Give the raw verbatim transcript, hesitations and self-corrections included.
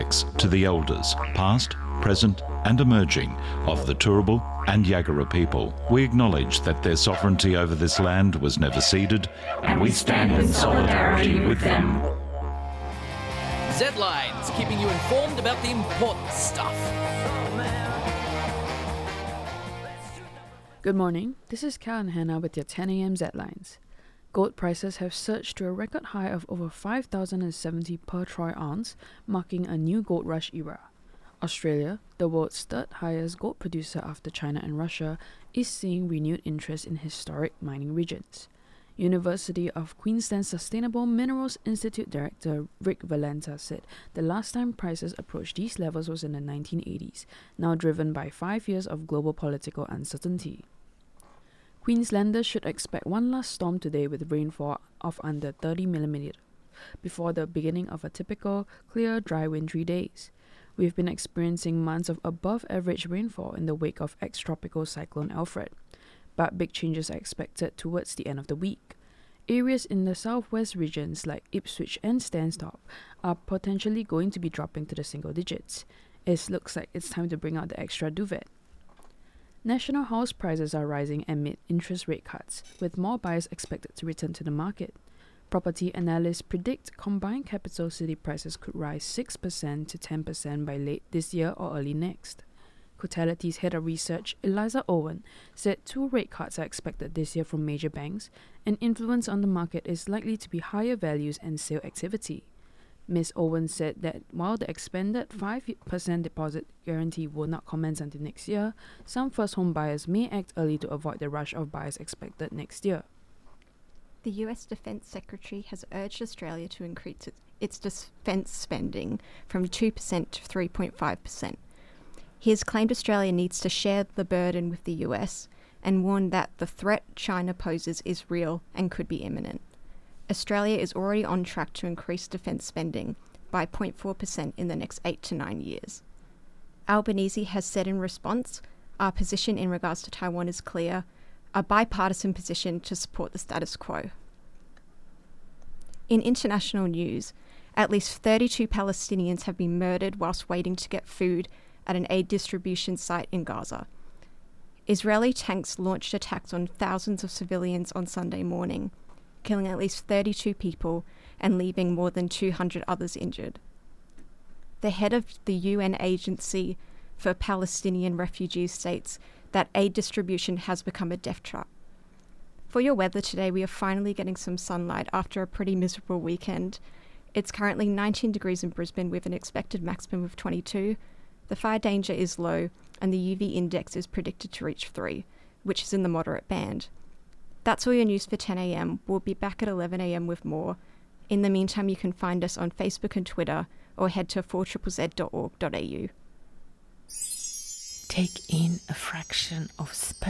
to the elders, past, present and emerging, of the Turrbal and Yagara people. We acknowledge that their sovereignty over this land was never ceded, and we stand in solidarity with them. Z-Lines, keeping you informed about the important stuff. Good morning, this is Cal and Hannah with your ten a.m. Z-Lines. Gold prices have surged to a record high of over five thousand seventy per troy ounce, marking a new gold rush era. Australia, the world's third highest gold producer after China and Russia, is seeing renewed interest in historic mining regions. University of Queensland Sustainable Minerals Institute Director Rick Valenta said the last time prices approached these levels was in the nineteen eighties, now driven by five years of global political uncertainty. Queenslanders should expect one last storm today with rainfall of under thirty millimetres before the beginning of a typical clear, dry, wintry days. We've been experiencing months of above-average rainfall in the wake of ex-tropical cyclone Alfred, but big changes are expected towards the end of the week. Areas in the southwest regions like Ipswich and Stanthorpe are potentially going to be dropping to the single digits. It looks like it's time to bring out the extra duvet. National house prices are rising amid interest rate cuts, with more buyers expected to return to the market. Property analysts predict combined capital city prices could rise six percent to ten percent by late this year or early next. Cotality's head of research, Eliza Owen, said two rate cuts are expected this year from major banks, and influence on the market is likely to be higher values and sale activity. Miz Owen said that while the expanded five percent deposit guarantee will not commence until next year, some first home buyers may act early to avoid the rush of buyers expected next year. The U S Defence Secretary has urged Australia to increase its defence spending from two percent to three point five percent. He has claimed Australia needs to share the burden with the U S and warned that the threat China poses is real and could be imminent. Australia is already on track to increase defence spending by zero point four percent in the next eight to nine years. Albanese has said in response, "Our position in regards to Taiwan is clear, a bipartisan position to support the status quo." In international news, at least thirty-two Palestinians have been murdered whilst waiting to get food at an aid distribution site in Gaza. Israeli tanks launched attacks on thousands of civilians on Sunday morning, killing at least thirty-two people and leaving more than two hundred others injured. The head of the U N Agency for Palestinian Refugees states that aid distribution has become a death trap. For your weather today, we are finally getting some sunlight after a pretty miserable weekend. It's currently nineteen degrees in Brisbane with an expected maximum of twenty-two. The fire danger is low and the U V index is predicted to reach three, which is in the moderate band. That's all your news for ten a.m. We'll be back at eleven a.m. with more. In the meantime, you can find us on Facebook and Twitter or head to four z z dot org dot a u. Take in a fraction of space.